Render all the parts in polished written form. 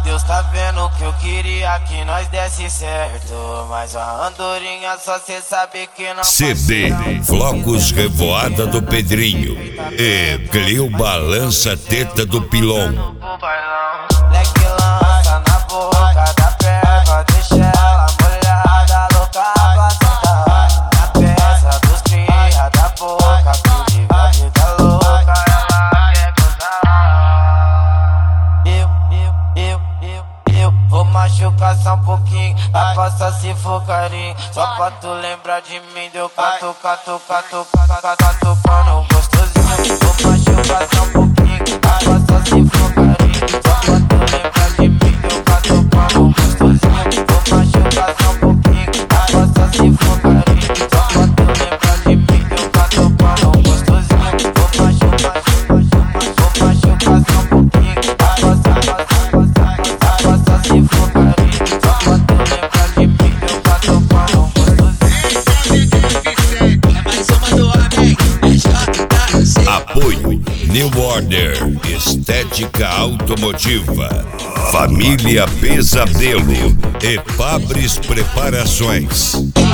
Deus tá vendo que eu queria que nós desse certo, mas a andorinha só cê sabe que não. CD Flocos Revoada do Pedrinho e Cleo Balança Teta do Pilon. Leque lança na boca da perva, deixa ela molhada, louca pra sentar na peça dos cria da boca, que vive a vida louca, ela quer gozar. Eu vou machucar só um pouquinho, a passa se for carinho, só pra tu lembrar de mim, deu cato, cato, cato, cato, pano gostosinho. Vou machucar só um pouquinho, a passa se for carinho, só pra tu lembrar de mim, deu cato, pano gostosinho. Vou machucar só um pouquinho, a passa se for carinho, só pra tu lembrar de mim, deu cato, pano gostosinho. Vou machucar só um pouquinho, a passa se for carinho, só pra tu lembrar de mim, deu cato, pano gostosinho. Apoio New Order Estética Automotiva, Família Pesadelo e Fabris Preparações.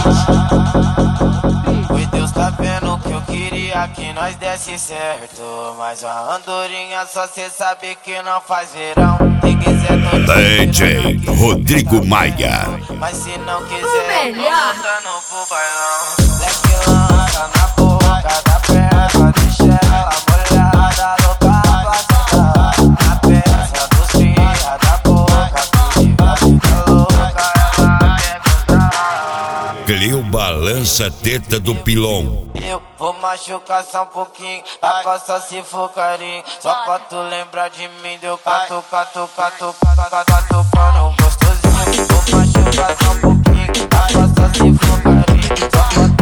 Oi, Deus tá vendo que eu queria que nós desse certo, mas a andorinha só cê sabe que não faz verão. Se quiser DJ Rodrigo Maia. mas se não quiser, tô voltando pro bailão. Leque lança na boca da perva, deixa ela molhada, louca pra sentar na peça dos cria da boca, que vive a vida louca, ela quer gozar. Cleo Balança Teta do Pilon. Eu vou machucar só um pouquinho, a passa se for carinho, só pra tu lembrar de mim, deu cato, cato, cato, cato, pano gostosinho. Vou machucar só um pouquinho, a passa se for carinho, só pra